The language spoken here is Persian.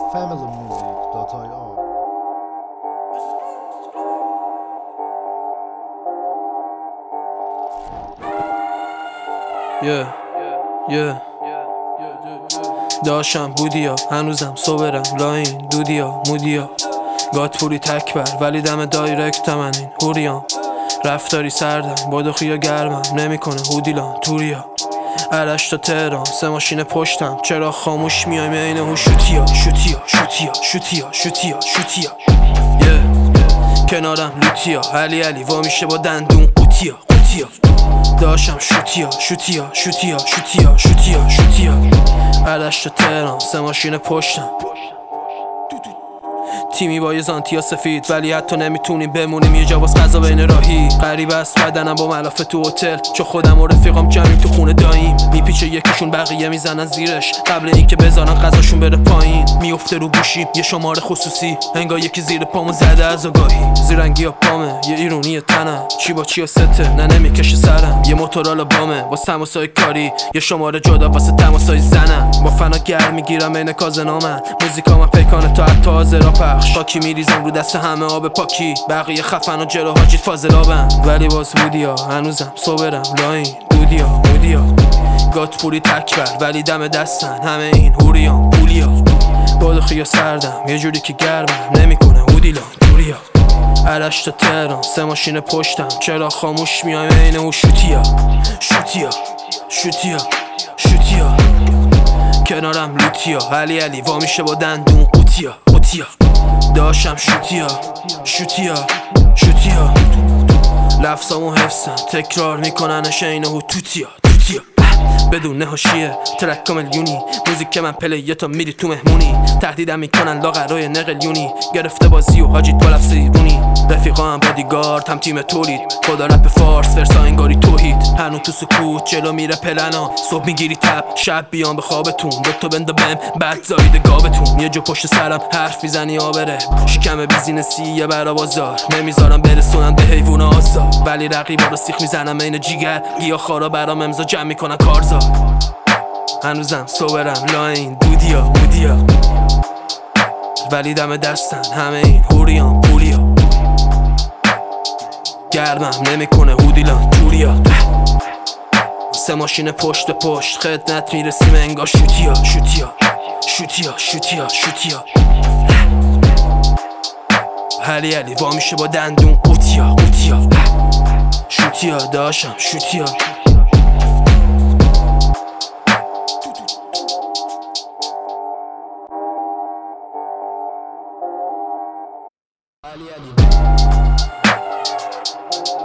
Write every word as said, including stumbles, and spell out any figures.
familymusic dot i o. Yeah, yeah. داشتم بودیا هنوزم صبرم لاین دودیا مودیا گات پوری تکبر ولی دم دایرکت من این هوریام رفتاری سردم با دخیا گرمم نمیکنه هودیلان توریا عرش تا تهران سه ماشین پشتم چرا خاموش میایم این هو شوتیا شوتیا شوتیا شوتیا شوتیا شوتیا yeah. کنارم لوتیا علی علی وا میشه با دندون قوتیا قوتیا داشتم شوتیا شوتیا شوتیا شوتیا شوتیا شوتیا عرش تا تهران سه ماشین پشتم تیمی با یه زانتیا سفید ولی حتی نمیتونیم بمونیم یه جا باز غذا بین راهی غریب است بدنم با ملافه تو هتل چون خودم و رفیقام جمعیم تو خونه داییم میپیچه یکیشون بقیه میزنن زیرش قبل اینکه بذارن غذاشون بره پایین میفته رو گوشیم یه شماره خصوصی انگار یکی زیر پامو زده از آگاهی زیرنگی ها پامه یه ایرونی تنم چی با چی و سته نه نمیکشه سرم یه موتورالا بامه با تماسای کاری یه شماره جدا واسه تماسای زنم با فنا گرم میگیرم عین کازنامن موزیکام پیکانه تا حتی حاضرا پخش پاکی میریزم رو دست همه آب پاکی بقیه خفن و جلو حاجیت فاضلابم ولی باز بودیا هنوزم صبرم لاین دودیا مودیا گات پوری تکبر ولی دم دستن همه این هوریان پولیا بادخیا سردم یه جوری که گرمم نمیکنه هودیلا دوریا عرش تا تهران سه ماشین پشتم چرا خاموش میایم این او شوتیا شوتیا شوتیا شوتیا کنارم لوتیا علی علی وا میشه با دندون قوتیا قوتیا داشتم شوتیا شوتیا شوتیا لفظامو حفظم تکرار میکننش این هو توتیا توتیا بدون حاشیه ترک کاملیونی موزیک من پلیه تا میری تو مهمونی تهدیدم میکنن لاغرای نقلیونی گرفته بازی و حاجیت با لفظ ایرونی رفیقا هم بادیگارد هم تیم تولید خدا رپ فارس فرسا انگاری توحید هنو تو سکوت جلو میره پلنا صبح میگیری تب شب بیان به خوابتون دکتر بنده بهم بعد زایده گاوتون یه جو پشت سرم حرف میزنی آبره شکم بیزینسیه برا بازار نمیذارم برسونن به حیوون آزار ولی رقیبا رو سیخ میزنم این جیگر گیا خارا برام امضا جمع میکنن کارزار هنوزم صبرم لاین دودیا مودیا ولی دم دستن همه این هوریان پولیا گرمم نمیکنه هودیلان توریا سه ماشین پشت پشت خدمت میرسیم انگار شوتیا شوتیا شوتیا شوتیا شوتیا علی علی وا میشه با دندون قوتیا قوتیا شوتیا داشتم شوتیا علی علی